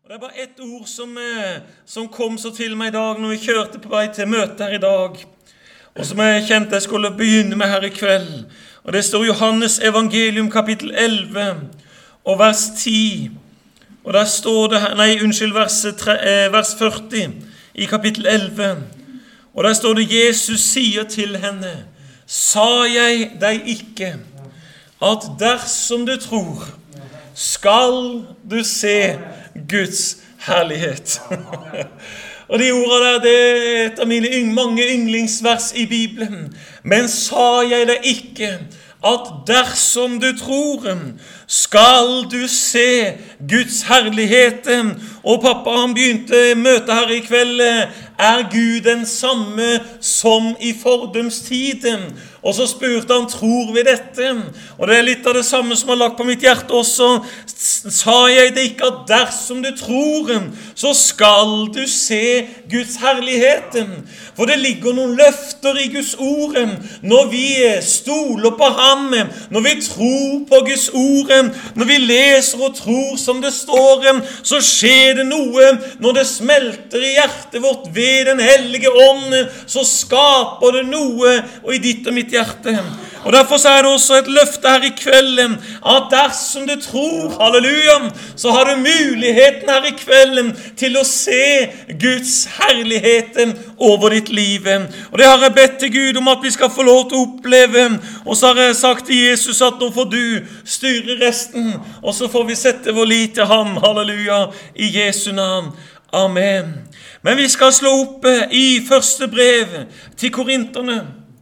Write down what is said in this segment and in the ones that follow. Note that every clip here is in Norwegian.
Og det bare ett ord som kom så til meg i dag når vi kjørte på vei til møte her i dag, og som jeg kjente jeg skulle begynne med her i kveld. Og det står Johannes evangelium kapittel 11 og vers 10. Og der står det, vers 40 i kapittel 11. Og der står det, Jesus sier til henne, sa jeg deg ikke, at dersom du tror, skal du se Guds herlighet. Og de ordene der, det er et av mine mange yndlingsvers i Bibelen. Men sa jeg deg ikke, at dersom du tror, skal du se Guds herlighet. Og pappa, han begynte møte her i kveld, er Gud den samme som i fordums tid? Og så spurte han, tror vi dette? Og det er litt av det samme som har lagt på mitt hjerte også. Sa jeg det ikke at dersom du tror, så skal du se Guds herlighet? For det ligger noen løfter i Guds ord. Når vi stoler på ham, når vi tror på Guds ord, når vi leser og tror som det står, så skjer det noe. Når det smelter i hjertet vårt ved den hellige ånd, så skaper det noe og i ditt og mitt hjerte. Og derfor så er det også et løfte her i kvelden, at dersom du tror, halleluja, så har du muligheten her i kvelden til å se Guds herlighet over ditt liv. Og det har jeg bedt til Gud om at vi skal få lov til å oppleve. Og så har jeg sagt til Jesus at nå får du styre resten, og så får vi sette vår lit til ham, halleluja, i Jesu navn. Amen. Men vi skal slå opp i første brev til korinterne.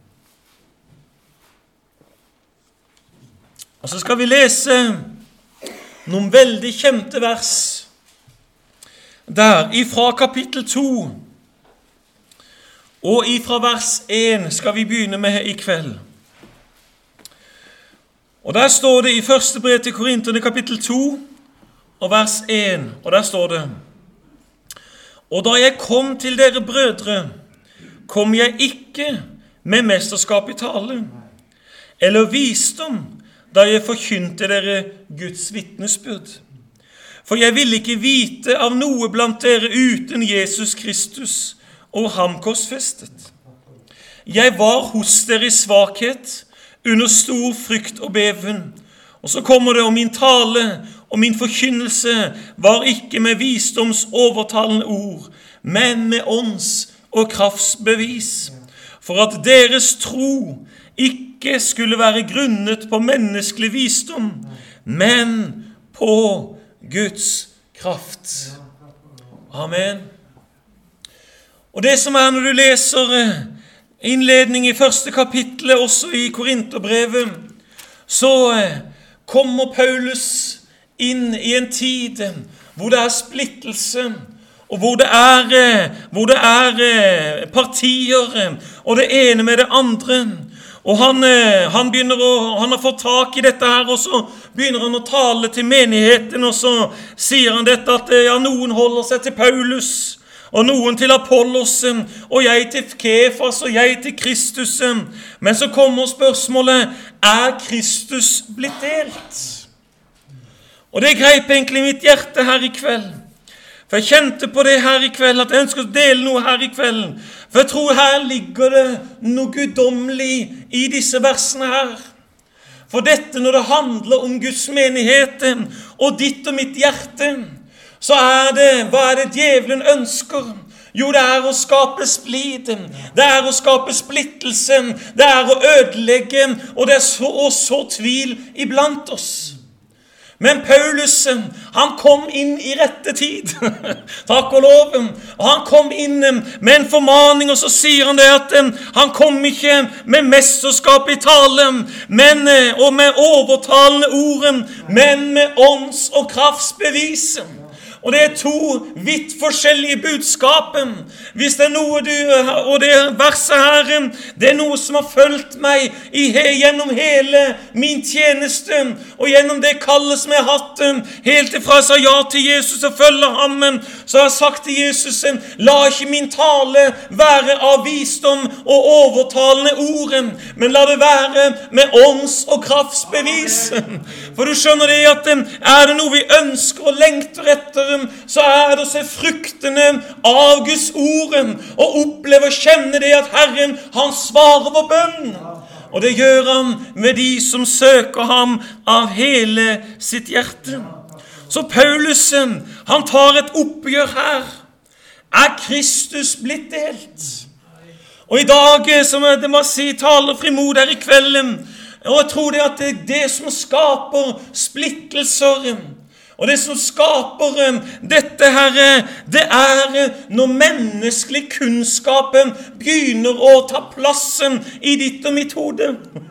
Og så skal vi lese noen veldig kjente vers der, ifra kapittel 2, og ifra vers 1 skal vi begynne med i kveld. Og der står det i første brev til korinterne kapittel 2, og vers 1, og der står det, og da jeg kom til dere brødre, kom jeg ikke med mesterskap i tale, eller visdom, da jeg forkynte dere Guds vitnesbyrd. For jeg ville ikke vite av noe blant dere uten Jesus Kristus og ham korsfestet. Jeg var hos dere i svakhet, under stor frykt og beven. Og så kommer det om min tale, og min forkynnelse var ikke med visdoms overtalende ord, men med ånds og kraftsbevis. For at deres tro ikke skulle være grunnet på menneskelig visdom, men på Guds kraft. Amen. Og det som er når du leser innledning i første kapittelet, også i Korinterbrevet, så kommer Paulus inn i en tid hvor det er splittelse, og hvor det er partier, og det ene med det andre. Og han har fått tak i dette her, og så begynner han å tale til menigheten, og så sier han dette at ja, noen holder seg til Paulus, og noen til Apollos, og jeg til Kefas, og jeg til Kristus. Men så kommer spørsmålet, er Kristus blitt delt? Og det grep egentlig mitt hjerte her i kveld. For jeg kjente på det her i kveld, at jeg ønsker å dele noe her i kvelden. For jeg tror her ligger det noe guddommelig i disse versene her. For dette når det handler om Guds menighet og ditt og mitt hjerte, så hva er det djevelen ønsker? Jo, det er å skape splid, det er å skape splittelse, det er å ødelegge, og det er å så tvil iblant oss. Men Paulus, han kom inn i rette tid, takk og lov, og han kom inn med en formaning, og så sier han det at han kom ikke med mesterskap i tale, og med overtalende ord, men med ånds- og kraftsbevis. Og det er to vidt forskjellige budskapen. Hvis det er noe og det verset her, det er noe som har fulgt meg gjennom hele min tjeneste, og gjennom det kallet som jeg har hatt, helt ifra jeg sa ja til Jesus og følger ham, så har jeg sagt til Jesus, la ikke min tale være av visdom og overtalende ord, men la det være med ånds- og kraftsbevis. For du skjønner det at er det noe vi ønsker og lengter etter, etter, så det å se fruktene av Guds ord, og oppleve og kjenne det at Herren, han svarer vår bønn. Og det gjør han med de som søker ham av hele sitt hjerte. Så Paulus, han tar et oppgjør her. Kristus blitt delt? Og i dag, som det må si, taler frimodig her i kvelden, og jeg tror det at det som skaper splittelser, og det som skaper dette her, det når menneskelig kunnskapen begynner å ta plassen i ditt og mitt hode.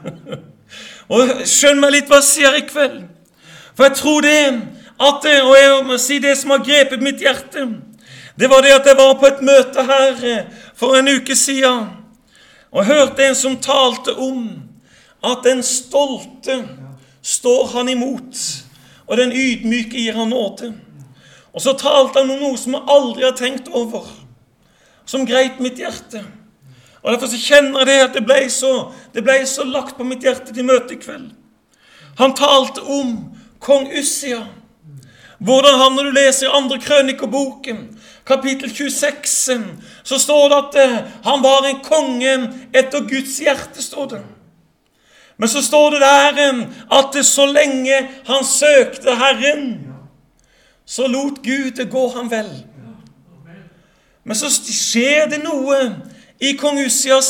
Og skjønn meg litt hva jeg sier i kveld. For jeg tror det at, og jeg må si det som har grepet mitt hjerte, det var det at jeg var på et møte her for en uke siden, og hørte en som talte om at den stolte står han imot, og den ydmyke gir han nåde. Og så talte han om noe som jeg aldri har tenkt over, som grep mitt hjerte. Og derfor så kjenner jeg det at det ble så lagt på mitt hjerte til møte i kveld. Han talte om kong Ussia. Hvordan han, når du leser 2. Krønikerboken, kapittel 26, så står det at han var en konge etter Guds hjerte, står det. Men så står det der at så lenge han søkte Herren, så lot Gud det gå han vel. Men så skjer det noe i kong Ussias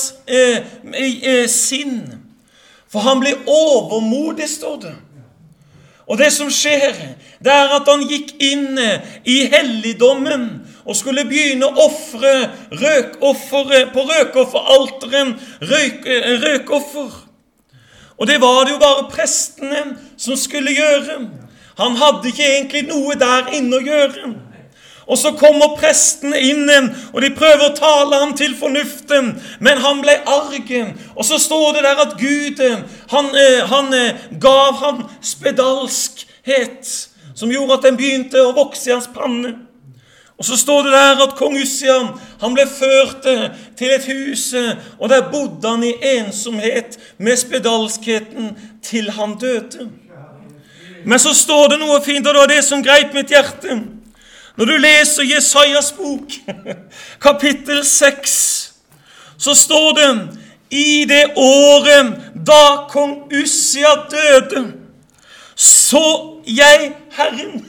sinn, for han blir overmodig, står det. Og det som skjer, det at han gikk inn i helligdommen og skulle begynne å offre røkoffer på røkofferalteren, røkoffer. Og det var det jo bare prestene som skulle gjøre. Han hadde ikke egentlig noe der inne å gjøre. Og så kommer prestene inn, og de prøver å tale ham til fornuften, men han ble arg. Og så står det der at Gud, han gav ham spedalskhet, som gjorde at den begynte å vokse i hans panne. Og så står det der at kong Ussia, han ble ført til et hus, og der bodde han i ensomhet med spedalskheten til han døde. Men så står det noe fint, og det var det som grep mitt hjerte. Når du leser Jesajas bok, kapittel 6, så står det, i det året da kong Ussia døde, så jeg Herren,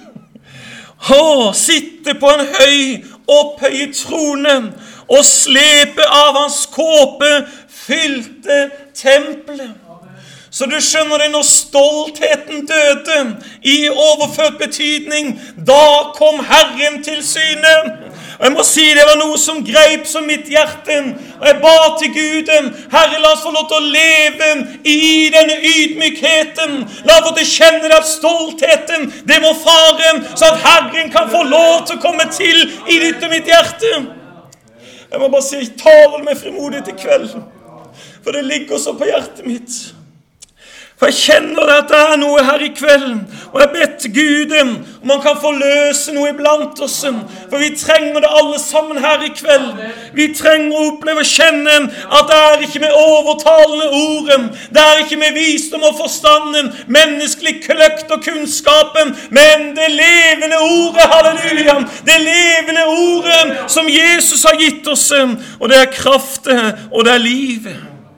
sitte på en høy, opphøyet trone, og slepe av hans kåpe fylte tempelet. Så du skjønner det, når stoltheten døde i overført betydning, da kom Herren til syne. Og jeg må si det var noe som greip som mitt hjerte. Og jeg ba til Gud, Herre, la oss få lov til å leve i denne ydmykheten. La oss få til å kjenne det at stoltheten, det må fare, så at Herren kan få lov til å komme til i ditt og mitt hjerte. Jeg må bare si, jeg taler med frimodighet i kveld, for det ligger så på hjertet mitt. For jeg kjenner at det noe her i kveld, og jeg ber Gud om han kan forløse noe iblant oss, for vi trenger det alle sammen her i kveld. Vi trenger å oppleve og kjenne at det ikke med overtalende ord, det ikke med visdom og forstanden, menneskelig kløkt og kunnskapen, men det levende ordet, halleluja, det levende ordet som Jesus har gitt oss, og det kraft, og det livet.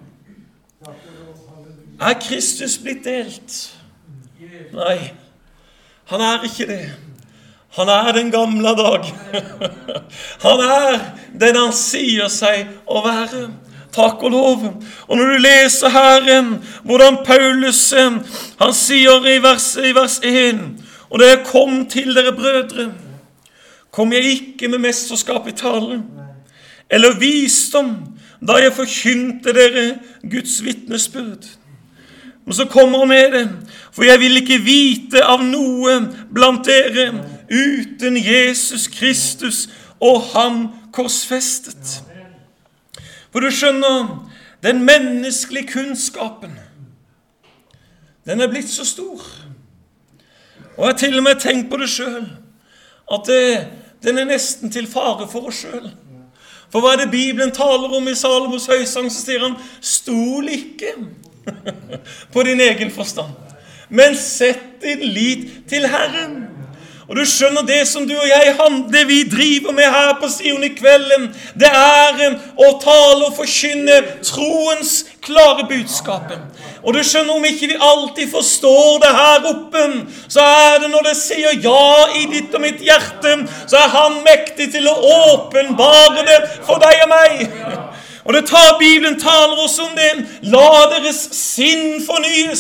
Kristus blitt delt? Nei, han ikke det. Han den gamle dag. Han den han sier seg å være. Takk og lov. Og når du leser her hvordan Paulus, han sier i vers 1, og da jeg kom til dere brødre, kom jeg ikke med mesterskap i tale, eller visdom, da jeg forkynte dere Guds vitnesbyrd. Men så kommer han med det, for jeg vil ikke vite av noe blant dere uten Jesus Kristus og ham korsfestet. For du skjønner, den menneskelige kunnskapen, den blitt så stor. Og jeg til og med tenkt på det selv, at den nesten til fare for oss selv. For hva det Bibelen taler om i Salomos høysang, så sier han, stol ikke på din egen forstand, men sett din lit til Herren. Og du skjønner det som du og jeg det vi driver med her på Sion i kvelden, det å tale og forkynne troens klare budskapet. Og du skjønner, om ikke vi alltid forstår det her oppe, så det når det sier ja i ditt og mitt hjerte, så han mektig til å åpenbare det for deg og meg. Og Bibelen taler oss om det. La deres sinn fornyes.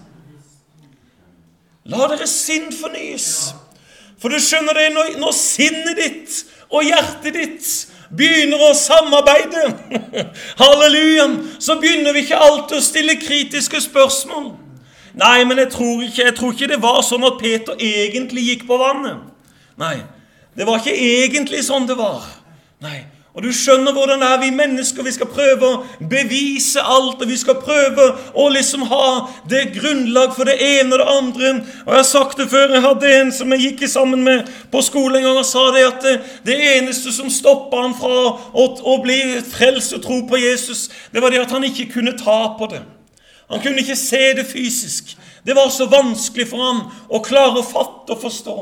La deres sinn fornyes. For du skjønner det, når sinnet ditt og hjertet ditt begynner å samarbeide, halleluja, så begynner vi ikke alltid å stille kritiske spørsmål. Nei, men jeg tror ikke det var sånn at Peter egentlig gikk på vannet. Nei, det var ikke egentlig sånn det var. Nei, og du skjønner hvordan det vi mennesker, vi skal prøve å bevise alt, og vi skal prøve å liksom ha det grunnlag for det ene og det andre. Og jeg har sagt det før, jeg hadde en som jeg gikk sammen med på skolen en gang, og sa det at det eneste som stoppet han fra å bli frelst og tro på Jesus, det var det at han ikke kunne ta på det. Han kunne ikke se det fysisk. Det var så vanskelig for han å klare å fatte og forstå.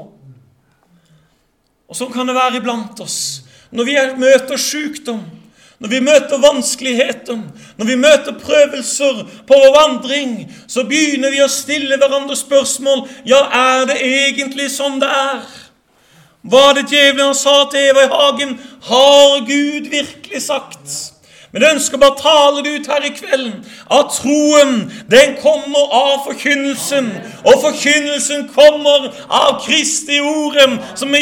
Og sånn kan det være iblant oss. Når vi møter sykdom, når vi møter vanskeligheter, når vi møter prøvelser på vår vandring, så begynner vi å stille hverandre spørsmål. Ja, det egentlig sånn det Var det djevelen sa til Eva i hagen? Har Gud virkelig sagt? Men jeg ønsker bare å tale det ut her i kvelden, at troen, den kommer av forkynnelsen, og forkynnelsen kommer av Kristi ordet, som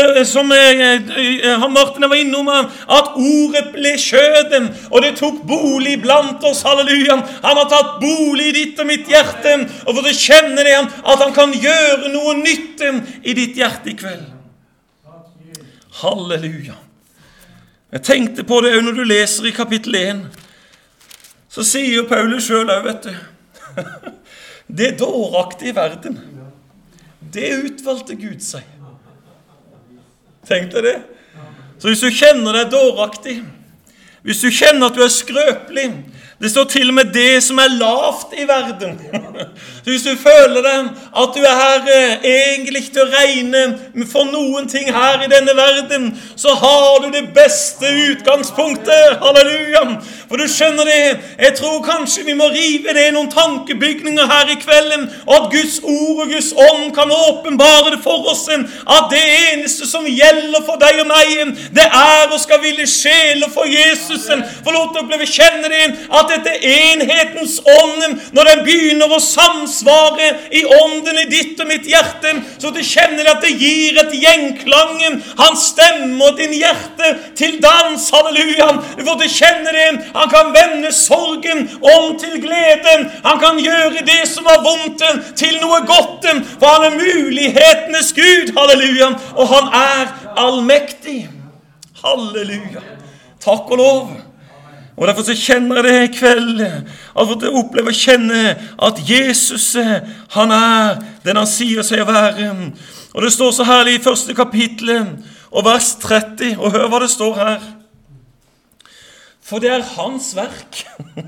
Martin var innom, at ordet ble kjøden, og det tok bolig blant oss, halleluja. Han har tatt bolig i ditt og mitt hjerte, og for det kjenner det at han kan gjøre noe nytt i ditt hjerte i kveld. Halleluja. Jeg tenkte på det når du leser i kapittel 1. Så sier Paulus selv, vet du, det dåraktige verden, det utvalgte Gud seg. Tenkte det? Så hvis du kjenner deg dåraktig, hvis du kjenner at du skrøpelig, det står til og med det som lavt i verden. Så hvis du føler deg at du her egentlig til å regne for noen ting her i denne verden, så har du det beste utgangspunktet. Halleluja! For du skjønner det, jeg tror kanskje vi må rive det i noen tankebygninger her i kvelden, og at Guds ord og Guds ånd kan åpenbare det for oss, at det eneste som gjelder for deg og meg, det å skal ville sjele for Jesus, for lov til å bli kjenne det, at dette enhetens ånden, når den begynner å samsvare i ånden i ditt og mitt hjerte, så du kjenner at det gir et gjenklang, han stemmer din hjerte til dans, halleluja, for du kjenner det, han kan vende sorgen om til glede, han kan gjøre det som var vondt til noe godt, for han mulighetenes Gud, halleluja, og han allmektig, halleluja, takk og lov. Og derfor så kjenner jeg det i kveld, at jeg opplever å kjenne at Jesus, han den han sier seg å være. Og det står så herlig i første kapitlet, og vers 30, og hør hva det står her. For det hans verk,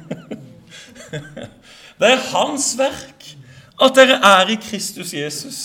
det hans verk, at dere i Kristus Jesus.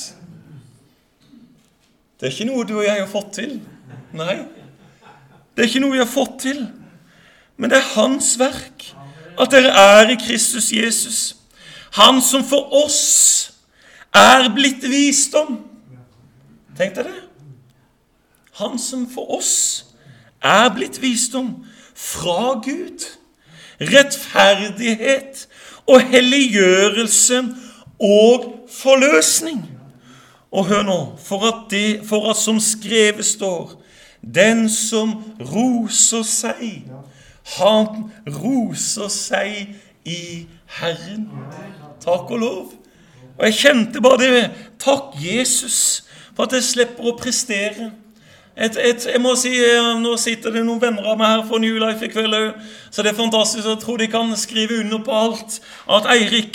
Det ikke noe du og jeg har fått til. Nei, det ikke noe vi har fått til. Men det hans verk, at dere i Kristus Jesus. Han som for oss blitt visdom. Tenk deg det. Han som for oss blitt visdom fra Gud. Rettferdighet og helliggjørelse og forløsning. Og hør nå, for at som skrevet står, den som roser seg, han roser seg i Herren. Takk og lov. Og jeg kjente bare det. Takk Jesus for at jeg slipper å prestere. Jeg må si, nå sitter det noen venner av meg her for New Life i kveld, så det er fantastisk. Jeg tror de kan skrive under på alt. At Eirik,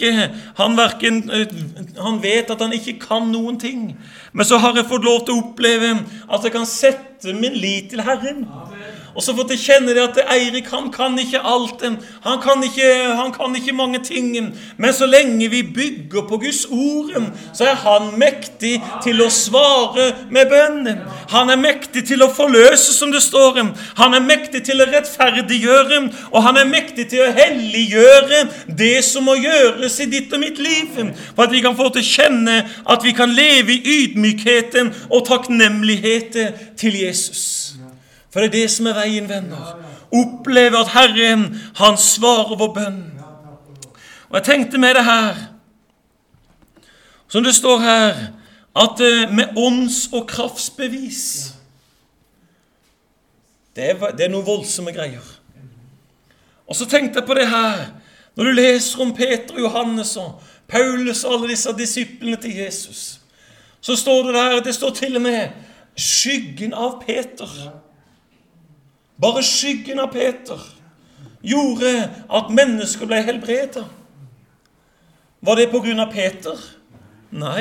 han vet at han ikke kan noen ting. Men så har jeg fått lov til å oppleve at jeg kan sette min lit til Herren. Og så fått jeg kjenne det at Eirik, han kan ikke alt, han kan ikke mange ting, men så lenge vi bygger på Guds ord, så han mektig til å svare med bønn. Han mektig til å forløse, som det står. Han mektig til å rettferdiggjøre, og han mektig til å helliggjøre det som må gjøres i ditt og mitt liv, for at vi kan få til å kjenne at vi kan leve i ydmykheten og takknemligheten til Jesus. For det det som veien, venner. Oppleve at Herren, han svarer vår bønn. Og jeg tenkte med det her, som det står her, at med ånds- og kraftsbevis, det noen voldsomme greier. Og så tenkte jeg på det her, når du leser om Peter og Johannes og Paulus og alle disse disiplene til Jesus, så står det der, det står til og med skyggen av Peter. Bare skyggen av Peter gjorde at mennesker ble helbredet. Var det på grunn av Peter? Nei.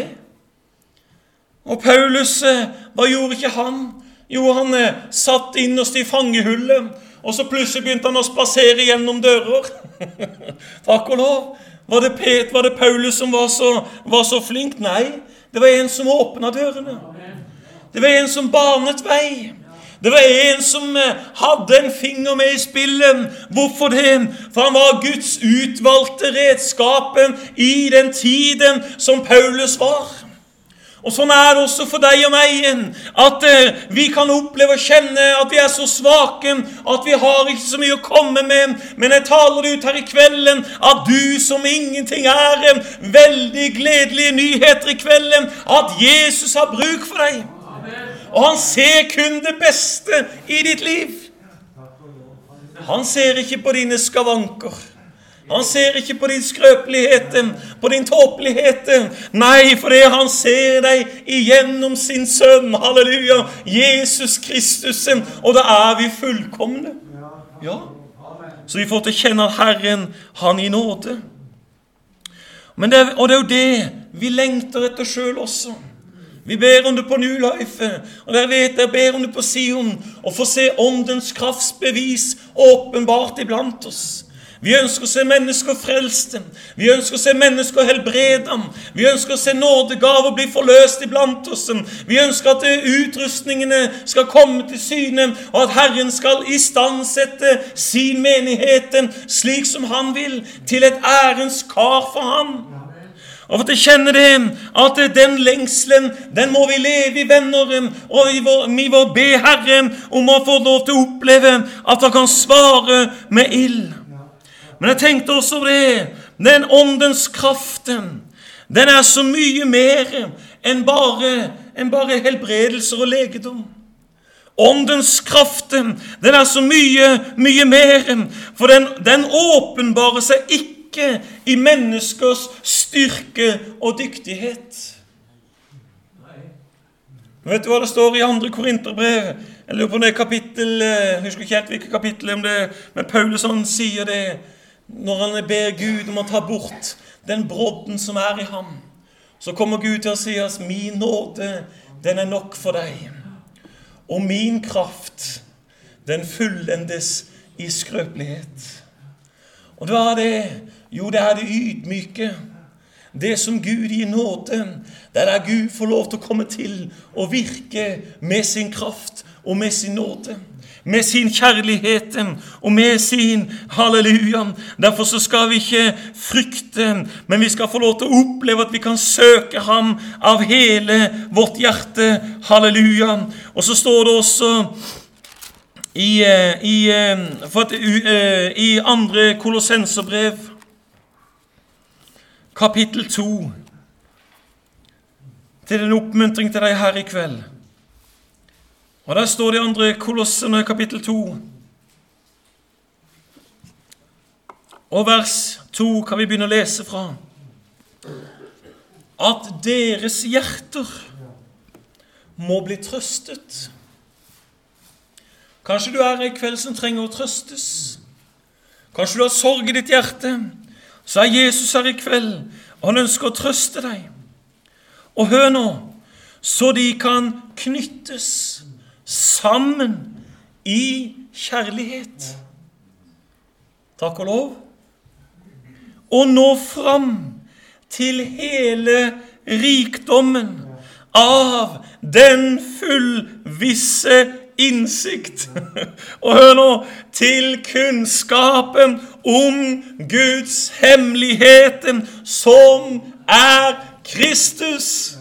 Og Paulus, hva gjorde ikke han? Jo, han satt innerst i fangehullet, og så plutselig begynte han å spasere gjennom dører. Takk og lov. Var det Paulus som var så flink? Nei, det var en som åpnet dørene. Det var en som banet vei. Det var en som hadde en finger med i spillet. Hvorfor det? For han var Guds utvalgte redskapen i den tiden som Paulus var. Og sånn det også for deg og meg, at vi kan oppleve og kjenne at vi så svake, at vi har ikke så mye å komme med, men jeg taler ut her i kvelden, at du som ingenting veldig gledelige nyheter i kvelden, at Jesus har bruk for deg. Og han ser kun det beste i ditt liv. Han ser ikke på dine skavanker. Han ser ikke på din skrøpelighet, på din tåpelighet. Nei, for det han ser deg igjennom sin sønn. Halleluja. Jesus Kristus. Og da vi fullkomne. Ja. Så vi får til å kjenne at Herren, han i nåde. Og det jo det vi lengter etter selv også. Vi ber om det på New Life, og der vet jeg ber om det på Sion, og får se åndens kraftsbevis åpenbart iblant oss. Vi ønsker å se mennesker frelste. Vi ønsker å se mennesker helbrede. Vi ønsker å se nådegaver bli forløst iblant oss. Vi ønsker at utrustningene skal komme til syne, og at Herren skal istandsette sin menighet slik som han vil, til et ærens kar for ham. Og for å kjenne det, at den lengselen, den må vi leve i, venner, og vi må be Herren om å få lov til å oppleve at han kan svare med ild. Men jeg tenkte også det, den åndens kraften, den så mye mer enn bare helbredelser og legedom. Åndens kraften, den så mye mer, for den åpenbarer seg ikke i menneskers styrke og dyktighet. Vet du hva det står i 2. Korinterbrev? Jeg lurer på det kapittel, jeg husker ikke helt hvilket kapittel om det, men Paulus han sier det, når han ber Gud om å ta bort den brodden som i ham, så kommer Gud til å si oss, min nåde, den nok for deg. Og min kraft, den fullendes i skrøpelighet. Og hva det? Jo, det det ydmyke. Det som Gud gir nåde, det der Gud får lov til å komme til og virke med sin kraft og med sin nåde. Med sin kjærlighet og med sin halleluja. Derfor så skal vi ikke frykte, men vi skal få lov til å oppleve at vi kan søke ham av hele vårt hjerte. Halleluja. Og så står det også i 2. Kolossenserbrev, kapittel 2, til en oppmuntring til deg her i kveld. Og der står det i 2. Kolossene kapittel 2. Og vers 2 kan vi begynne å lese fra. At deres hjerter må bli trøstet. Kanskje du i kveld som trenger å trøstes. Kanskje du har sorg i ditt hjerte. Så Jesus her i kveld, og han ønsker å trøste deg. Og hør nå, så de kan knyttes sammen i kjærlighet. Takk og lov. Og nå fram til hele rikdommen av den fullvisse innsikt. Og hør nå, til kunnskapen om Guds hemmeligheten som Kristus.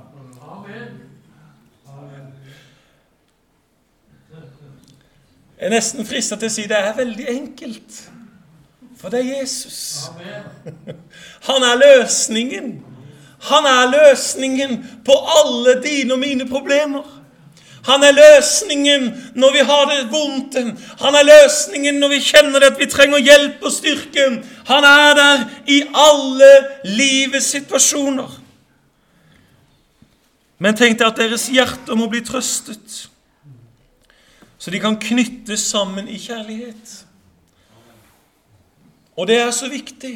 Jeg nesten fristet til å si det veldig enkelt. For det Jesus. Han løsningen. Han løsningen på alle dine og mine problemer. Han løsningen når vi har det vondt. Han løsningen når vi kjenner at vi trenger hjelp og styrke. Han der i alle livets situasjoner. Men tenk deg at deres hjerter må bli trøstet, så de kan knyttes sammen i kjærlighet. Og det så viktig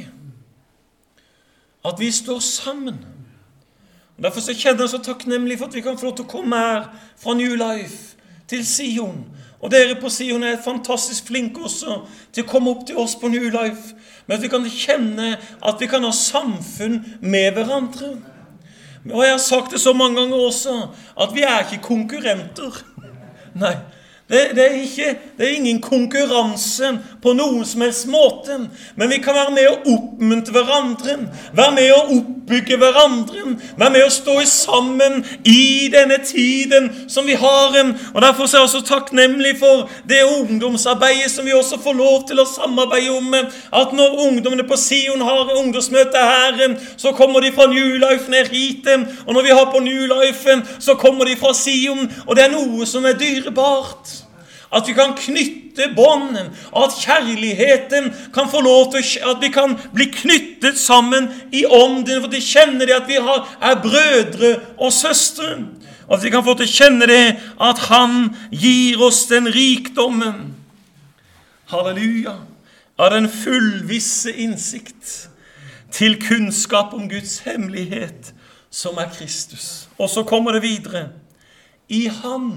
at vi står sammen. Og derfor så kjenner jeg så takknemlig for at vi kan få lov til å komme her fra New Life til Sion. Og dere på Sion fantastisk flinke også til å komme opp til oss på New Life. Men at vi kan kjenne at vi kan ha samfunn med hverandre. Og jeg har sagt det så mange ganger også, at vi ikke konkurrenter. Nei. Det ingen konkurranse på noen som helst måte, men vi kan være med å oppmuntre hverandre, være med å oppbygge hverandre, være med å stå sammen i denne tiden som vi har. Og derfor er jeg også takknemlig for det ungdomsarbeidet som vi også får lov til å samarbeide om, at når ungdommene på Sion har ungdomsmøte her, så kommer de fra New Life ned hit, og når vi har på New Life, så kommer de fra Sion, og det noe som dyrebart. At vi kan knytte bånden, at kjærligheten kan få lov til at vi kan bli knyttet sammen i ånden, for de kjenner det at vi brødre og søstre, og at vi kan få til å kjenne det at han gir oss den rikdommen, halleluja, av den fullvisse innsikt til kunnskap om Guds hemmelighet som Kristus. Og så kommer det videre, i ham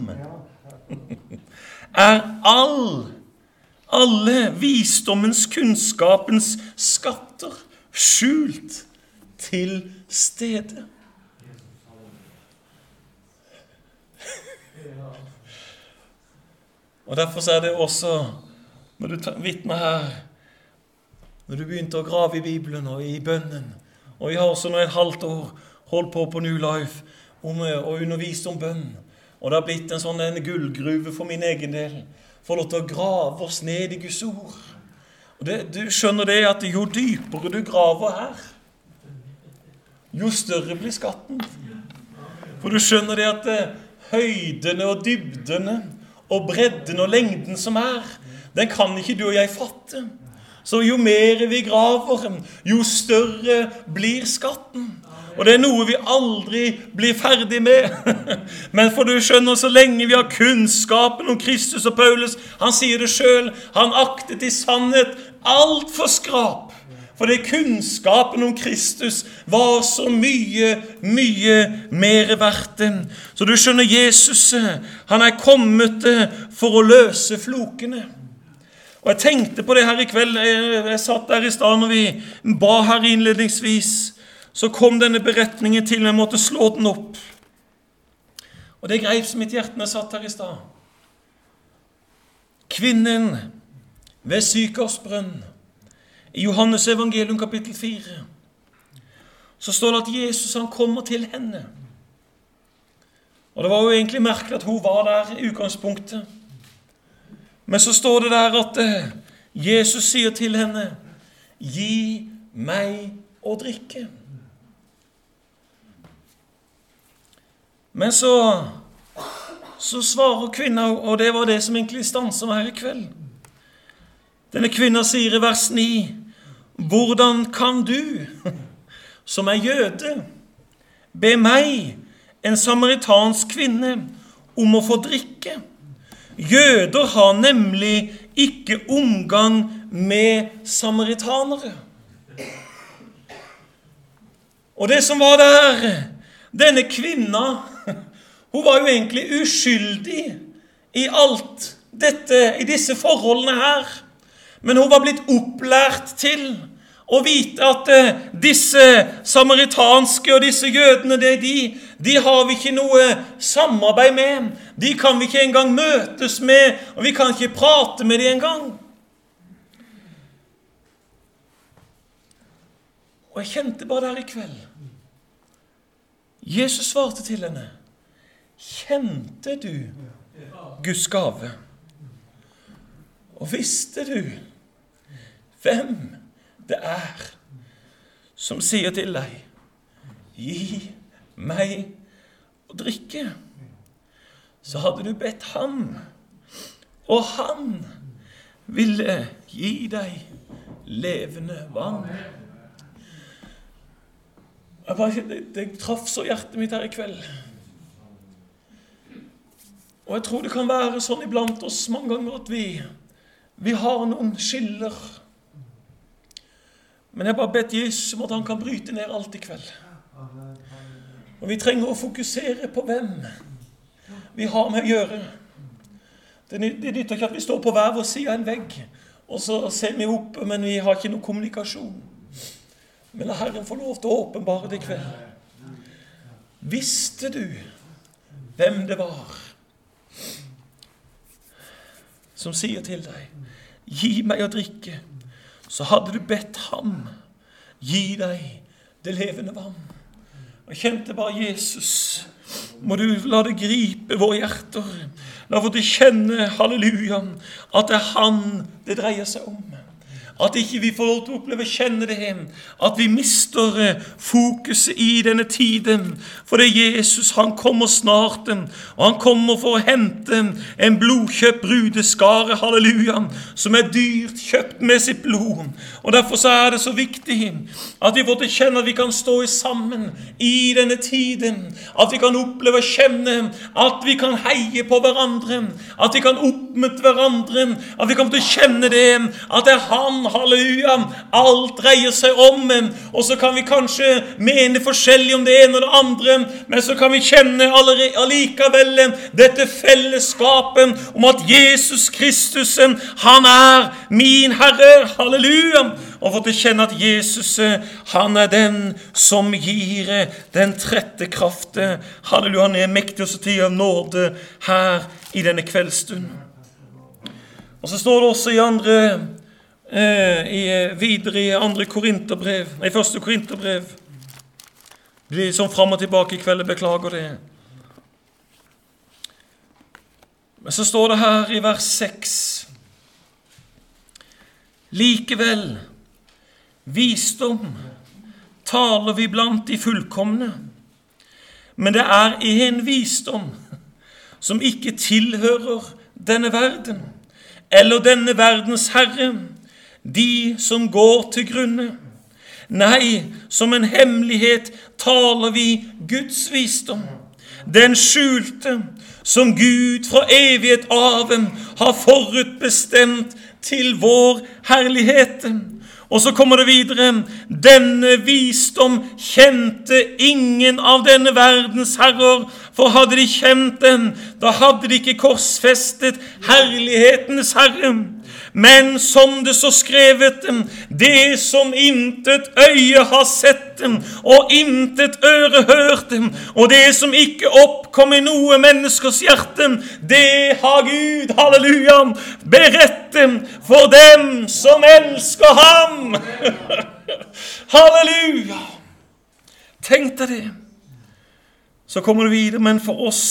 alle visdommens, kunnskapens skatter skjult til stede. Og derfor det også, når du vitner her, når du begynte å grave i Bibelen og i bønnen, og vi har også nå et halvt år holdt på New Life og undervist om bønn, og det har blitt en gullgruve for min egen del, for lov til å grave oss ned i Guds ord. Og du skjønner det at jo dypere du graver her, jo større blir skatten. For du skjønner det at høydene og dybdene og bredden og lengden som den kan ikke du og jeg fatte. Så jo mer vi graver, jo større blir skatten. Og det noe vi aldri blir ferdig med. Men for du skjønner, så lenge vi har kunnskapen om Kristus og Paulus, han sier det selv, han aktet i sannhet alt for skrap. For det kunnskapen om Kristus var så mye mer verdt. Så du skjønner, Jesus, han kommet for å løse flokene. Og jeg tenkte på det her i kveld, jeg satt der i stedet når vi ba her innledningsvis, så kom denne beretningen til, jeg måtte slå den opp. Og det greip som mitt hjerte når jeg satt her i sted. Kvinnen ved Sykars brønn, i Johannes evangelium kapittel 4, så står det at Jesus han kommer til henne. Og det var jo egentlig merkelig at hun var der i utgangspunktet. Men så står det der at Jesus sier til henne, gi meg å drikke. Men så svarer kvinna, og det var det som egentlig stanset meg her i kveld. Denne kvinna sier i vers 9, hvordan kan du, som jøde, be meg, en samaritansk kvinne, om å få drikke? Jøder har nemlig ikke omgang med samaritanere. Og det som var der, denne kvinna, hun var jo egentlig uskyldig i alt i disse forholdene her. Men hun var blitt opplært til å vite at disse samaritanske og disse jødene, de har vi ikke noe samarbeid med. De kan vi ikke engang møtes med, og vi kan ikke prate med dem engang. Og jeg kjente bare der i kveld. Jesus svarte til henne, kjente du Guds gave? Og visste du hvem det som sier til deg, gi meg å drikke? Så hadde du bedt ham, og han ville gi deg levende vann. Det traff så hjertet mitt her i kveld. Og jeg tror det kan være sånn iblant oss mange ganger at vi har noen skiller. Men jeg bare bedt Jesus om at han kan bryte ned alt i kveld. Og vi trenger å fokusere på hvem vi har med å gjøre. Det nytter ikke at vi står på hver vår side av en vegg, og så ser vi opp, men vi har ikke noe kommunikasjon. Men la Herren få lov til å åpenbare det i kveld. Visste du hvem det var som sier til deg, gi meg å drikke, så hadde du bedt ham, gi deg det levende vann. Og jeg kjente bare Jesus, må du la det gripe våre hjerter, la få det kjenne, halleluja, at det han det dreier seg om. At ikke vi får lov til å oppleve kjenne det, at vi mister fokuset i denne tiden, for det Jesus, han kommer snart, og han kommer for å hente en blodkjøpt brudeskare, halleluja, som dyrt kjøpt med sitt blod. Og derfor så det så viktig at vi får til kjenne at vi kan stå sammen i denne tiden, at vi kan oppleve og kjenne, at vi kan heie på hverandre, at vi kan oppmuntre hverandre, at vi kan få til kjenne det, at det han, halleluja, alt dreier seg om, og så kan vi kanskje mene forskjellig om det ene og det andre, men så kan vi kjenne allikevel dette fellesskapet om at Jesus Kristus, han min Herre, halleluja, og få til kjenne at Jesus, han den som gir den trette kraft, halleluja, han mektig også til av nåde her i denne kveldstund. Og så står det også videre i første Korinterbrev. Det blir sånn frem og tilbake i kveld, jeg beklager det. Men så står det her i vers 6. Likevel, visdom taler vi blant de fullkomne, men det en visdom som ikke tilhører denne verden, eller denne verdens herre, de som går til grunne. Nei, som en hemmelighet taler vi Guds visdom, den skjulte, som Gud fra evighet av har forutbestemt til vår herlighet. Og så kommer det videre, denne visdom kjente ingen av denne verdens herrer, for hadde de kjent den, da hadde de ikke korsfestet herlighetens herre. Men som det så skrevet, det som intet øye har sett, og intet øre hørt, og det som ikke oppkom i noe menneskers hjerte, det har Gud, halleluja, beredt for dem som elsker ham. Halleluja. Tenk deg det. Så kommer det videre, men for oss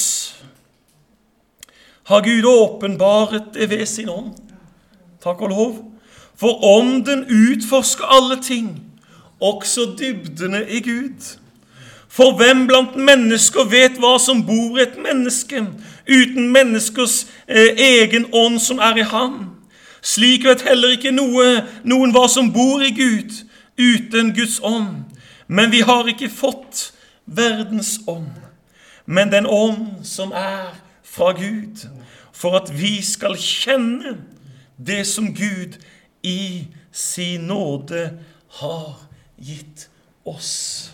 har Gud åpenbaret det ved sin ånd. Takk og lov. For ånden utforsker alle ting, også dybdene i Gud. For hvem blant mennesker vet hva som bor i et menneske, uten menneskers egen ånd som i ham? Slik vet heller ikke noen hva som bor i Gud, uten Guds ånd. Men vi har ikke fått verdens ånd, men den ånd som fra Gud, for at vi skal kjenne det som Gud i sin nåde har gitt oss.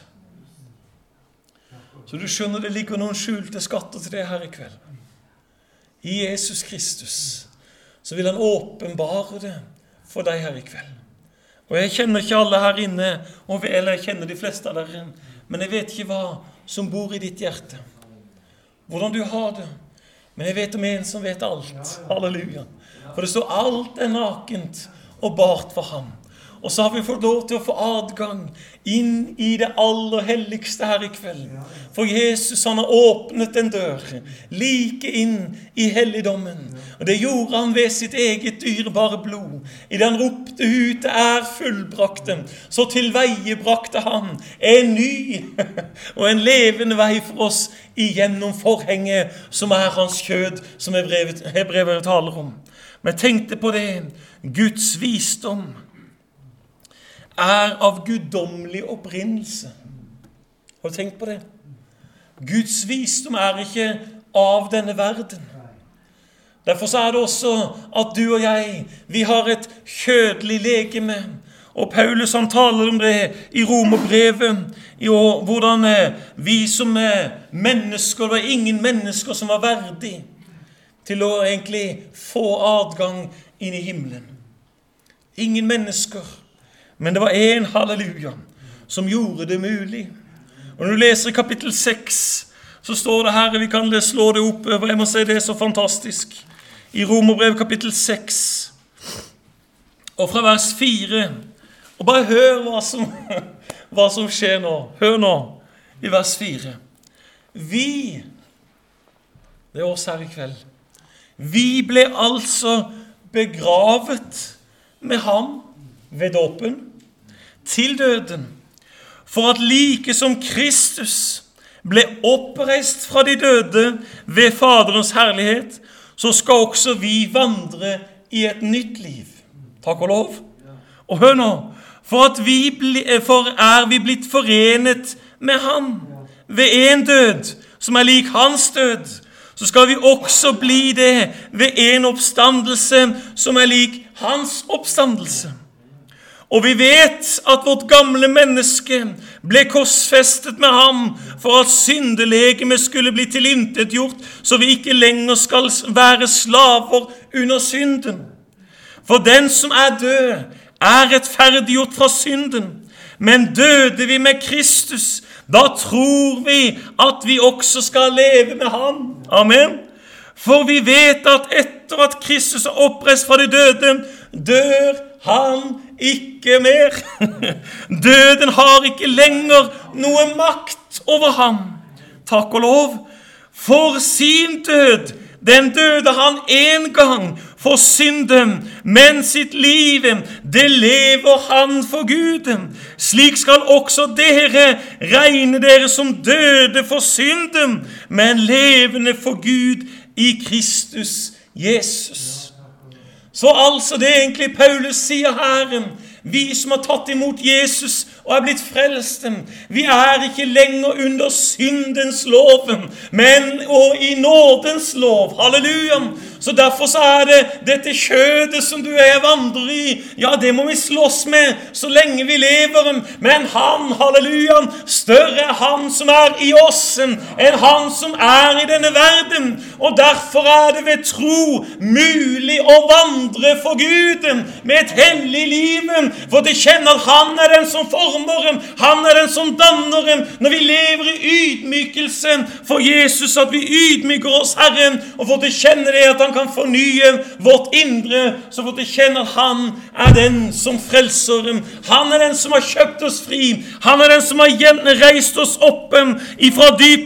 Så du skjønner, det ligger noen skjulte skatter til det her i kveld. I Jesus Kristus. så vil han åpenbare det for deg her i kveld. Og jeg kjenner ikke alle her inne, eller jeg kjenner de fleste av dere, men jeg vet ikke hva som bor i ditt hjerte. Hvordan du har det. Men jeg vet om en som vet alt. Halleluja. For det står alt nakent og bart for ham. Og så har vi fått lov til å få adgang inn i det aller helligste her i kveld. For Jesus, han har åpnet en dør like inn i helligdommen. Og det gjorde han ved sitt eget dyrebare blod. I det han ropte ut, det fullbrakte, så til veie brakte han en ny og en levende vei for oss igjennom forhenget som hans kjød, som Hebrevet taler om. Men jeg tenkte på det, Guds visdom av guddommelig opprinnelse. Har du tenkt på det? Guds visdom ikke av denne verden. Derfor så det også at du og jeg, vi har et kjødelig legeme. Og Paulus han taler om det i Romerbrevet, hvordan vi som mennesker, det var ingen mennesker som var verdig til å egentlig få adgang inn i himmelen. Ingen mennesker. Men det var en, halleluja, som gjorde det mulig. Og når du leser i kapittel 6, så står det her, vi kan slå det opp, jeg må si det så fantastisk. I Romerbrev kapittel 6, og fra vers 4, og bare hør hva som skjer nå. Hør nå, i vers 4. Vi, det oss her i kveld, vi ble altså begravet med ham ved dåpen, til døden, for at like som Kristus ble oppreist fra de døde ved Faderens herlighet, så skal også vi vandre i et nytt liv. Takk og lov. Og hør nå, for vi blitt forenet med ham ved en død, som lik hans død, så skal vi også bli det ved en oppstandelse som lik hans oppstandelse. Og vi vet at vårt gamle menneske ble korsfestet med ham for at syndelegemet skulle bli tilintetgjort, så vi ikke lenger skal være slaver under synden. For den som død, rettferdiggjort fra synden. Men døde vi med Kristus, da tror vi at vi også skal leve med ham. Amen. For vi vet at etter at Kristus oppreist fra de døde, dør han ikke mer. Døden har ikke lenger noe makt over ham. Takk og lov. For sin død, den døde han en gang for synden, men sitt liv, det lever han for Gud. Slik skal også dere regne dere som døde for synden, men levende for Gud i Kristus Jesus. Så altså det egentlig Paulus sier her, vi som har tatt imot Jesus og blitt frelst, vi ikke lenger under syndens lov, men i nådens lov. Halleluja! Så derfor så det dette kjødet som du vandrer i, ja, det må vi slåss med så lenge vi lever. Men han, halleluja, større han som i oss enn han som i denne verden. Og derfor det ved tro mulig å vandre for Gud med et hellig liv. For det kjenner at han den som former, han den som danner. Når vi lever i ydmykelse for Jesus, at vi ydmyker oss Herren, og for det kjenner det at han kan fornye vårt indre, så for det kjenner at han den som frelser. Han den som har kjøpt oss fri. Han den som har reist oss opp ifra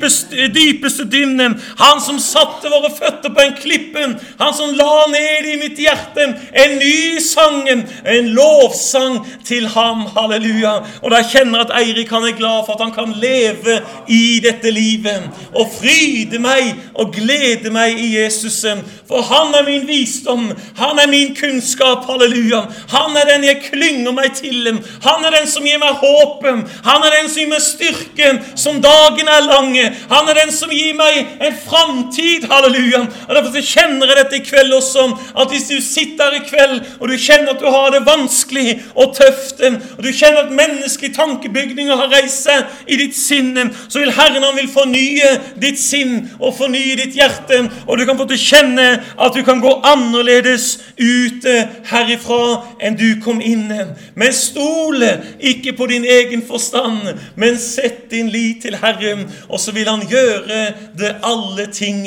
dypeste dynnen. Han som satte våre føtter på en klippe. Han som la ned i mitt hjerte en ny sang, en lovsang til ham. Halleluja. Og da kjenner at Eirik han glad for at han kan leve i dette livet og fryde meg og glede meg i Jesus. For han min visdom, han min kunnskap, halleluja. Han den jeg klynger meg til. Han den som gir meg håp. Han den som gir meg styrke som dagen lang. Han den som gir meg en framtid, halleluja. Og derfor kjenner jeg dette i kveld også, at hvis du sitter i kveld og du kjenner at du har det vanskelig og tøft, og du kjenner at menneskelige tankebygninger har reist seg i ditt sinne, så vil Herren, han vil fornye ditt sinn og fornye ditt hjerte, og du kan få til å kjenne at du kan gå annerledes ut herifra enn du kom inn. Men stole ikke på din egen forstand, men sett din lit til Herren, og så vil han gjøre det alle ting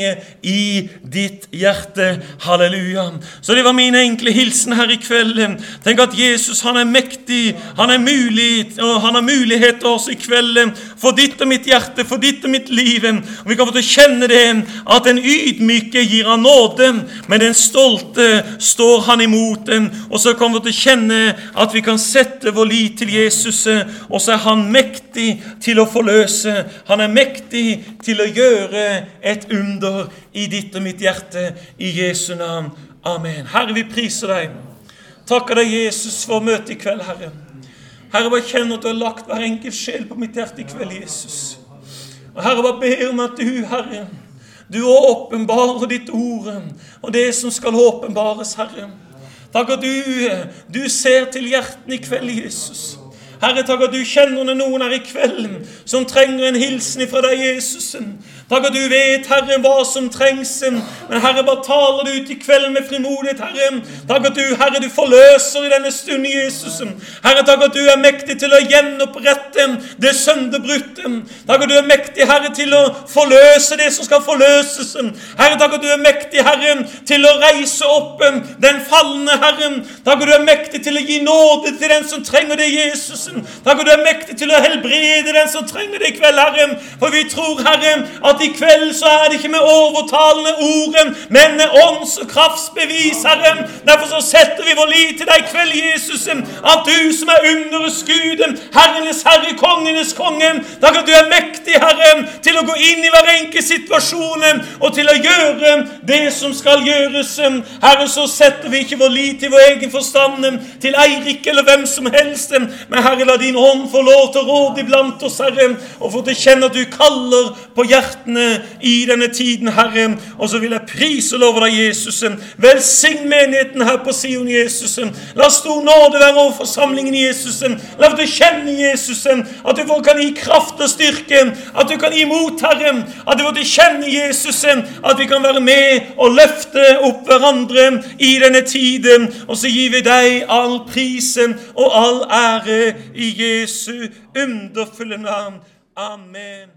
i ditt hjerte. Halleluja. Så det var min enkle hilsen her i kveld. Tenk at Jesus, han mektig, han mulig, og han har mulighet til oss i kveld for ditt og mitt hjerte, for ditt og mitt liv. Og vi kan få til å kjenne det, at den ydmyke gir han nåde, men den stolte står han imot. Og så kan vi til å kjenne at vi kan sette vår lit til Jesus, og så han mektig til å forløse. Han mektig til å gjøre et under i ditt og mitt hjerte, i Jesu navn. Amen. Herre, vi priser deg. Takker deg, Jesus, for møtet i kveld, Herre. Herre, bare kjenner at du har lagt hver enkelt sjel på mitt hjerte i kveld, Jesus. Og Herre, bare ber om at du, Herre, du åpenbarer ditt ord, og det som skal åpenbares, Herre. Takk at du ser til hjerten i kveld, Jesus. Herre, takk at du kjenner noen her i kveld som trenger en hilsen fra deg, Jesus. Takk at du vet, Herre, hva som trengs. Men Herre, bare taler du ut i kveld med frimodighet, Herre. Takk at du, Herre, du forløser i denne stund, Jesus. Herre, takk at du mektig til å gjenopprette det sønderbrutte. Takk at du mektig, Herre, til å forløse det som skal forløses. Herre, takk at du mektig, Herre, til å reise opp den fallende, Herre. Takk at du mektig til å gi nåde til den som trenger det, Jesus. Takk at du mektig til å helbrede den som trenger det i kveld, Herre. For vi tror, Herre, at i kveld så det ikke med overtalende ord, men med ånds- og kraftsbevis, Herre. Derfor så setter vi vår lit til deg i kveld, Jesus, at du som underets Gud, Herrenes Herre, kongenes konge, takk at du mektig, Herre, til å gå inn i hver enkelt situasjon, og til å gjøre det som skal gjøres. Herre, så setter vi ikke vår lit til vår egen forstand, til Eirik eller hvem som helst, men Herre, la din ånd få lov til å råde iblant oss, Herre, og få til å kjenne at du kaller på hjertene i denne tiden, Herre. Og så vil jeg prise og love deg, Jesus. Velsign menigheten her på Sion, Jesus. La stor nåde være over forsamlingen, Jesus. La det kjenne, Jesus, at du kan gi kraft og styrke, at du kan gi mot, Herre, at du får kjenne, Jesus, at vi kan være med og løfte opp hverandre i denne tiden. Og så gir vi deg all prisen og all ære i Jesu underfulle navn. Amen.